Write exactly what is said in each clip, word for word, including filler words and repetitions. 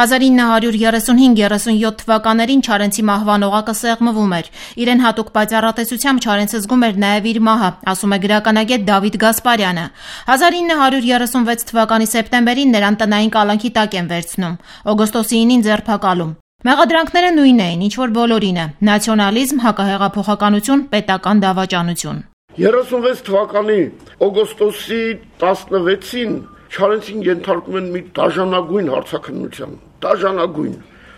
հազար ինը հարյուր երեսունհինգ երեսունյոթ թվականներին Չարենցի մահվան օղակը սեղմվում էր։ Իրեն հատուկ պայծառատեսությամբ Չարենցը զգում էր նաև իր մահը, ասում է գրականագետ Դավիթ Գասպարյանը։ հազար ինը հարյուր երեսունվեց թվականի սեպտեմբերին նրան տնային կալանքի տակ են վերցնում, օգոստոսի ինին ձերբակալում։ Մեղադրանքները նույնն էին, ինչ որ բոլորինը՝ նացիոնալիզմ, հակահեղափոխականություն, պետական դավաճանություն։ երեսունվեց թվականի օգոստոսի տասնվեցին Չարենցին ենթարկում են մի դաժանագույն հարցաքննության, դաժանագույն,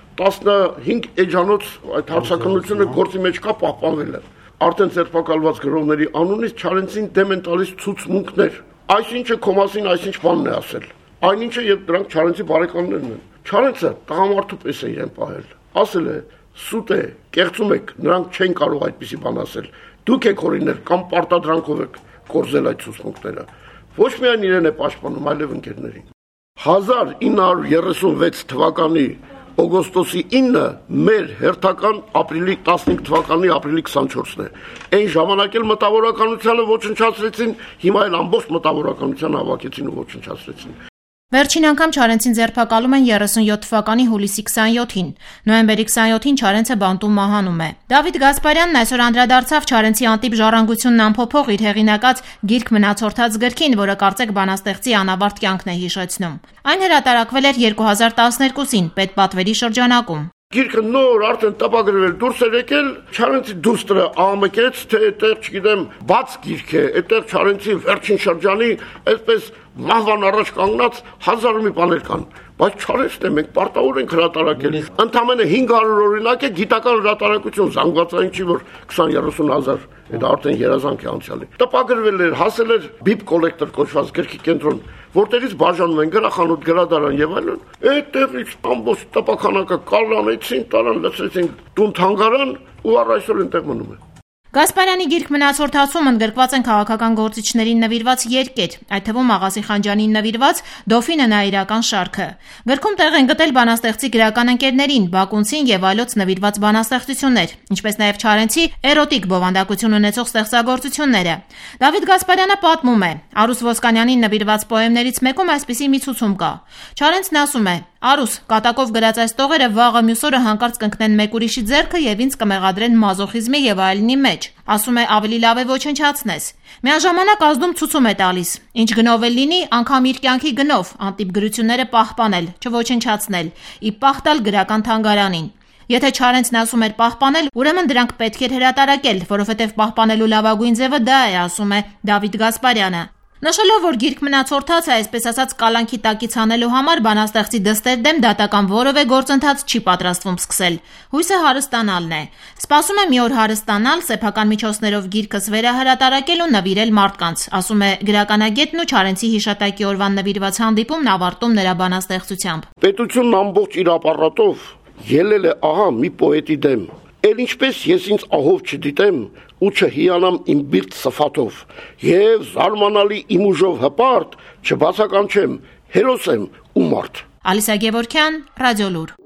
տասնհինգ էջանոց այդ հարցաքննությունը գործի մեջ կա պահպանվել է։ Արդեն ձերբակալված գրողների անունից Չարենցին դեմ են տալիս ցուցմունքներ։ Այսինչը քո մասին այսինչ բանն է ասել։ Այնինչը եւ դրանք Չարենցի բարեկամներն են։ Չարենցը տղամարդու պես է իրեն պահել։ Ասել է՝ սուտ է, կեղծում եք, նրանք չեն կարող այդպիսի բան ասել։ Դուք եք օրինել կամ պարտադրանքով եք կորզել այդ ցուցմունքները։ Ոչ միայն իրեն է պաշտպանում, այլև ընկերներին։ հազար ինը հարյուր երեսունվեց թվականի օգոստոսի ինը մեր հերթական ապրիլի տասնհինգ թվականի ապրիլի քսանչորսն է։ Այն ժամանակ էլ մտավորականությանը ոչնչացրեցին, հիմա էլ ամբողջ մտավորականությանը հավաքեցին ու ոչնչացրեցին։ Վերջին անգամ Չարենցին ձերբակալում են երեսունյոթ թվականի հուլիսի քսանյոթին։ Նոյեմբերի քսանյոթին Չարենցը բանտում մահանում է։ Դավիթ Գասպարյանն այսօր անդրադարձավ Չարենցի անտիպ ժառանգությունն ամփոփող իր հեղինակած Գիրք մնացորդած գրքին, որը կարծեք բանաստեղծի անավարտ կյանքն է հիշեցնում։ Այն հրատարակվել էր երկու հազար տասներկուսին պետպատվերի շրջանակում։ Գիրքը նոր արդեն տպագրվել դուրս էր եկել, Չարենցի դուստրը աղմկեց, թե այդտեղ, չգիտեմ, բաց գիրք է, այդտեղ Չարենցի վերջին շրջանի այսպես մահվան առաջ կանգնած հազար ու մի բաներ կան, բայց Չարենցն է մենք պարտավոր ենք հրատարակել։ Ընդամենը հինգ հարյուր օրինակ է գիտական հրատարակություն, զանգվածային չի, որ քսան երեսուն հազար, դա արդեն երազանք է անցյալի։ Տպագրվել էր, հասել էր բիբ կոլեկտոր կոչված գրքի կենտրոն, որտեղից բաժանում են գրախանութ, գրադարան եւ այլն։ Այդտեղից ամբողջ տպականակը կալանեցին, տարան լցրեցին տուն թանգարան ու առ այսօր այնտեղ մնում է։ Գասպարյանի Գիրք մնացորդացում ընդգրկված են քաղաքական գործիչներին նվիրված երկեր, այդ թվում Աղասի Խանջյանին նվիրված Դոֆինը նաիրական շարքը։ Գրքում տեղ են գտել բանաստեղծի գրական ընկերներին, բակունցին եւ այլոց նվիրված բանաստեղծություններ, ինչպես նաեւ Չարենցի էրոտիկ բովանդակություն ունեցող ստեղծագործությունները։ Դավիթ Գասպարյանը պատմում է. Արուս Ոսկանյանին նվիրված պոեմներից մեկում այսպիսի մի ցուցում կա։ Չարենցն ասում է. Արուս, կատակով գրած այս տողերը վաղը մյուս օրը հանկարծ կընկնեն մեկ ուրիշի ձեռքը եւ ինձ կմեղադրեն մազոխիզմի եւ այլնի մեջ։ Ասում է ավելի լավ է ոչնչացնես։ Միաժամանակ ազդում ցուցում է տալիս։ Ինչ գնով էլ լինի, անգամ իր կյանքի գնով անտիպ գրությունները պահպանել, չոչնչացնել, ի պահ տալ գրական թանգարանին։ Եթե Չարենցն ասում էր պահպանել, ուրեմն դրանք պետք էր հրատարակել, որովհետև պահպանելու լավագույն ձևը դա է, ասում է Դավիթ Գասպարյանը։ Նշելով, որ Գիրք մնացորդածը, այսպես ասած, կալանքի տակից հանելու համար բանաստեղծի դստեր դեմ դատական որևէ գործընթաց չի պատրաստվում սկսել։ Հույսը հարստանալն է։ Սպասում է մի օր հարստանալ, սեփական միջոցներով գիրքս վերահրատարակել ու նվիրել մարդկանց, ասում է գրականագետն ու Չարենցի հիշատակի օրվան նվիրված հանդիպումն ավարտում նրա բանաստեղծությամբ։ Պետությունն ամբողջ իր ապարատով ելել է ահա մի պոետի դեմ։ Էլ ինչպես ես ինձ ահով չդիտեմ ու չհիանամ իմ բիրտ սփաթով եւ զարմանալի իմ ուժով հպարտ չբացականչեմ հերոս եմ ու մարդ։ Ալիսա Գևորգյան, Ռադիոլուր։